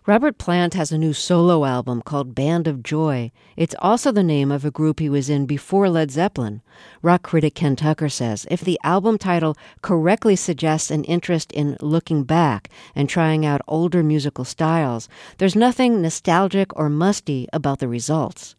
Robert Plant has a new solo album called Band of Joy. It's also the name of a group he was in before Led Zeppelin. Rock critic Ken Tucker says if the album title correctly suggests an interest in looking back and trying out older musical styles, there's nothing nostalgic or musty about the results.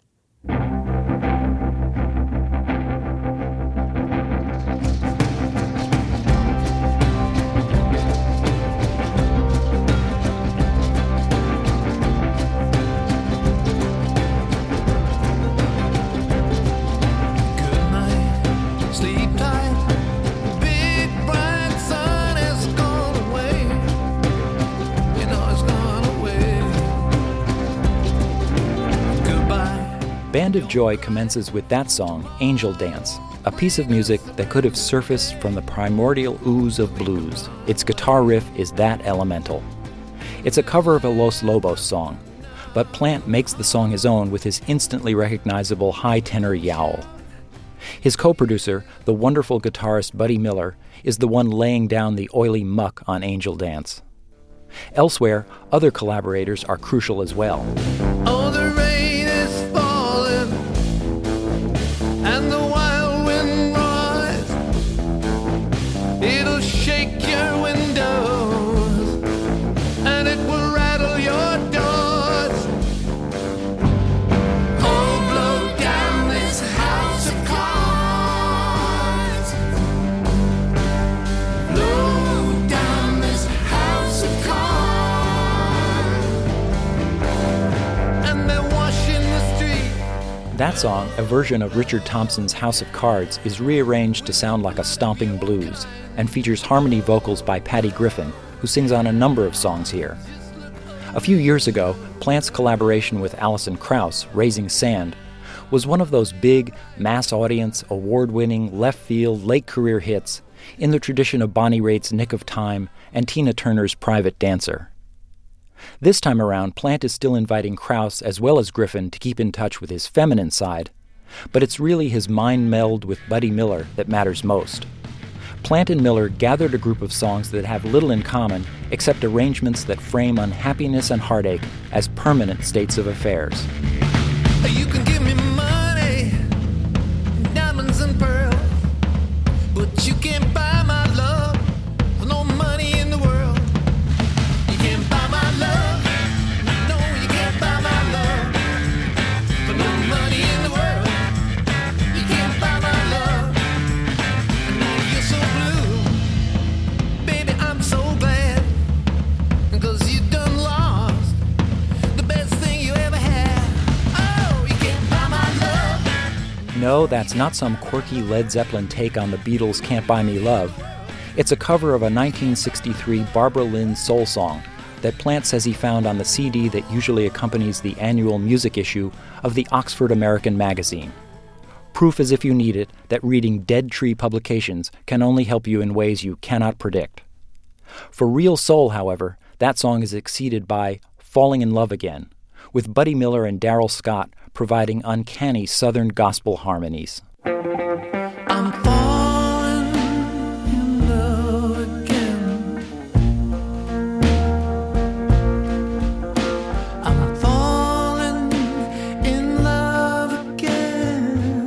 Band of Joy commences with that song, Angel Dance, a piece of music that could have surfaced from the primordial ooze of blues. Its guitar riff is that elemental. It's a cover of a Los Lobos song, but Plant makes the song his own with his instantly recognizable high tenor yowl. His co-producer, the wonderful guitarist Buddy Miller, is the one laying down the oily muck on Angel Dance. Elsewhere, other collaborators are crucial as well. Oh, the rain is falling, and the wild wind rises. It'll shake your windows, and it will rattle your doors. Oh, blow down this house of cards. Blow down this house of cards. And they're washing the street. That song, a version of Richard Thompson's House of Cards, is rearranged to sound like a stomping blues and features harmony vocals by Patty Griffin, who sings on a number of songs here. A few years ago, Plant's collaboration with Alison Krauss, Raising Sand, was one of those big, mass-audience, award-winning, left-field, late-career hits in the tradition of Bonnie Raitt's Nick of Time and Tina Turner's Private Dancer. This time around, Plant is still inviting Krauss as well as Griffin to keep in touch with his feminine side, but it's really his mind meld with Buddy Miller that matters most. Plant and Miller gathered a group of songs that have little in common except arrangements that frame unhappiness and heartache as permanent states of affairs. You can give me money, diamonds and pearls, but you can't buy my love for no money in the world. You can't buy my love, no, you can't buy my love for no money in the world. You can't buy my love, and now you're so blue. Baby, I'm so glad, 'cause you done lost the best thing you ever had. Oh, you can't buy my love. No, that's not some quirky Led Zeppelin take on the Beatles' Can't Buy Me Love. It's a cover of a 1963 Barbara Lynn soul song that Plant says he found on the CD that usually accompanies the annual music issue of the Oxford American magazine. Proof as if you need it that reading Dead Tree publications can only help you in ways you cannot predict. For real soul, however, that song is exceeded by Falling in Love Again, with Buddy Miller and Darrell Scott providing uncanny Southern gospel harmonies. I'm falling in love again. I'm falling in love again.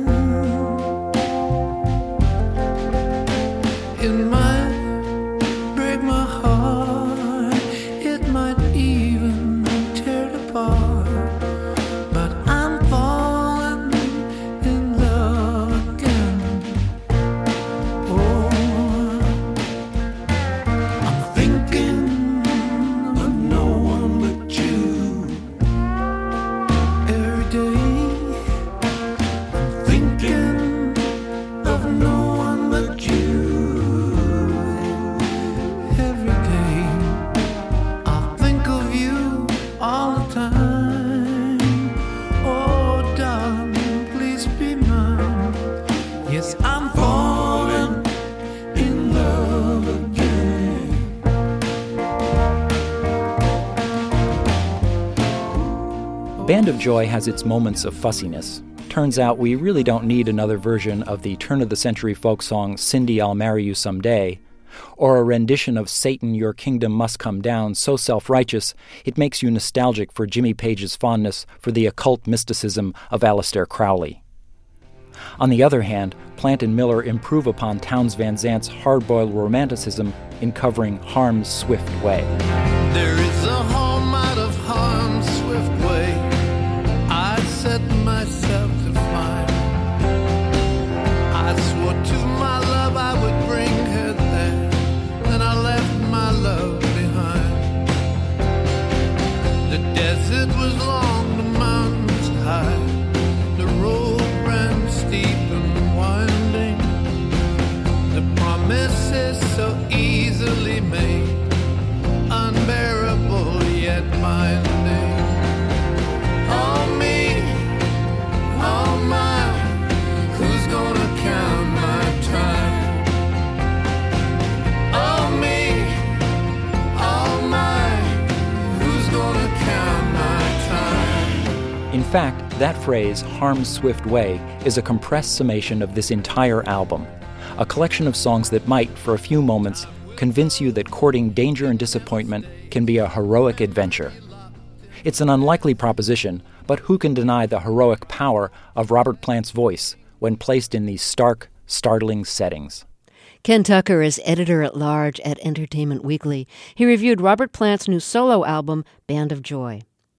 It might break my heart, it might even tear it apart, but I'm falling in love again. Oh, I'm thinking of no one but you every day. I'm thinking of no one but you every day. I think of you all the time. Oh, darling, please be mine. Yes, I'm falling in love again. Band of Joy has its moments of fussiness. Turns out we really don't need another version of the turn-of-the-century folk song Cindy, I'll Marry You Someday, or a rendition of Satan, Your Kingdom Must Come Down so self-righteous it makes you nostalgic for Jimmy Page's fondness for the occult mysticism of Aleister Crowley. On the other hand, Plant and Miller improve upon Townes Van Zant's hard-boiled romanticism in covering Harm's Swift Way. There is a harm out of harm's swift way I set myself to find. I swore to my love I would bring her there, then I left my love behind. The desert was long, the mountains high, the road ran steep and winding. The promises so easily made, unbearable yet binding. Oh me, oh my, who's gonna count my time? Oh me, oh my, who's gonna count my time? In fact, that phrase, Harm's Swift Way, is a compressed summation of this entire album, a collection of songs that might, for a few moments, convince you that courting danger and disappointment can be a heroic adventure. It's an unlikely proposition, but who can deny the heroic power of Robert Plant's voice when placed in these stark, startling settings? Ken Tucker is editor-at-large at Entertainment Weekly. He reviewed Robert Plant's new solo album, Band of Joy.